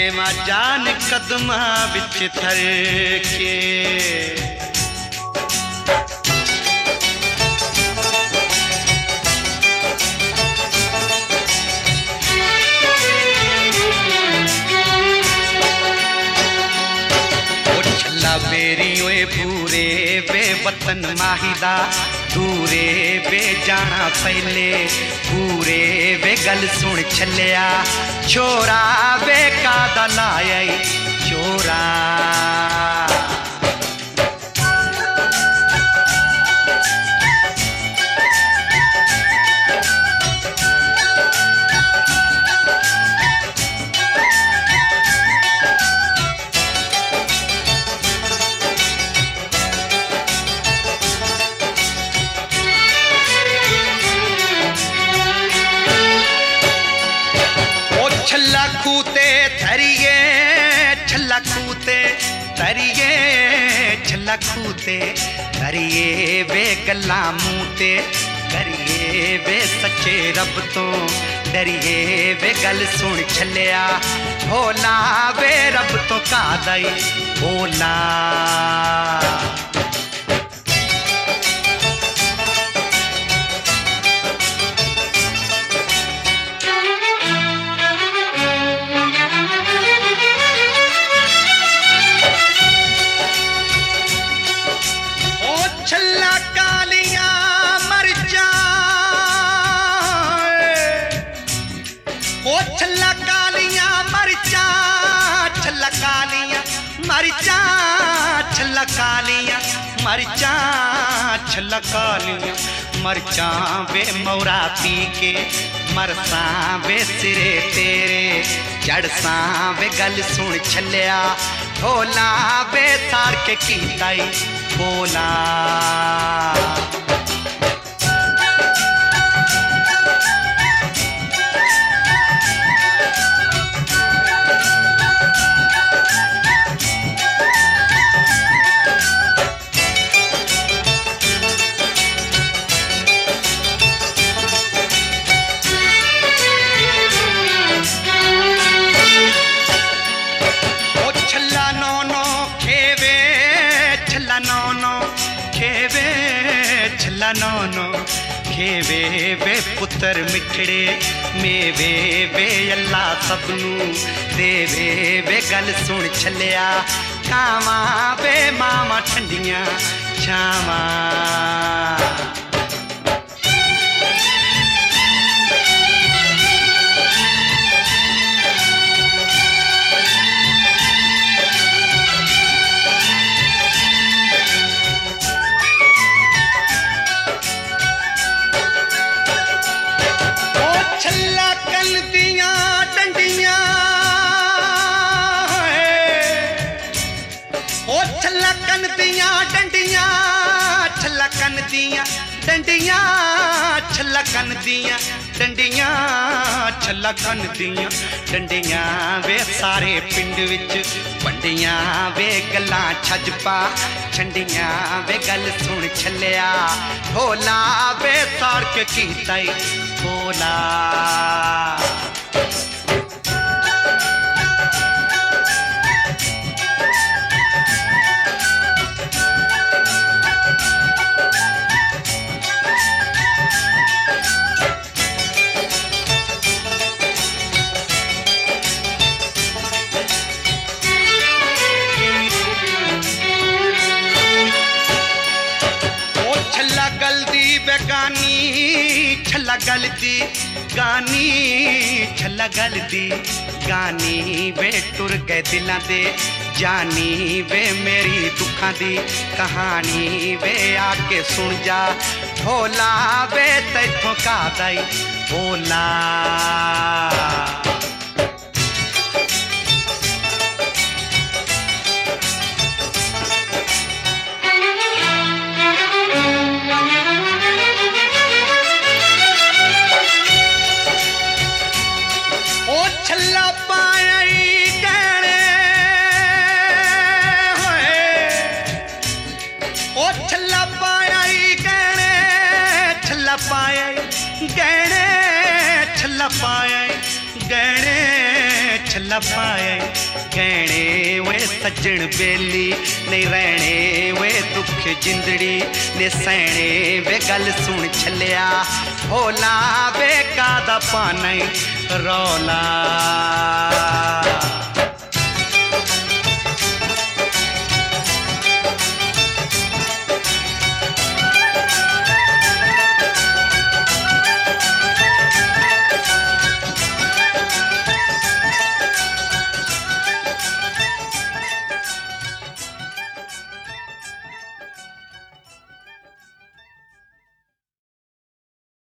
देवा जान कदमा विच थर के बेरी ओए पूरे वे वतन माहिदा दूरे वे जाना पहले पूरे वे गल सुन छलिया छोरा वे कादा लाया छोरा छल्ला कूते धरिए छल्ला कूते धरिए छल्ला कूते धरिए वे गल्ला मूते करिए वे सच्चे रब तो डरिए वे गल सुन छलिया भोला वे रब तो का दई भोला छल्ला कालियां मरचा छल्ला कालियां मरचा छल्ला कालियां मरचा छल्ला कालियां मरचा वे मौरा पी के मरसा वे सिरे तेरे जड़सा वे गल सुन छलिया भोला वे तार के कीताई बोला नौनो खेवे वे पुत्र मिठड़े मेवे वे अल्लाह सबनू देवे वे गल सुन छलिया कावा वे मामा ठंडियां छावा छलकन दियां डंडियां छलकन दियां डंडियां वे सारे पिंड विच वंडियां वे गल्लां छज पा छंडियां वे गल सुन छलिया भोला वे तार के कीताई भोला छल्ला गलदी गानी छल्ला गलदी गानी वे टुर गए दिलां दे जानी वे मेरी दुखां दी कहानी वे आके सुन जा भोला वे तैथों का दई भोला छल्ला पाए कहने वे सज्जन बेली नहीं रहने वे दुख जिंदड़ी ने सहने वे गल सुन छलिया होला वे कादा पाने रौला।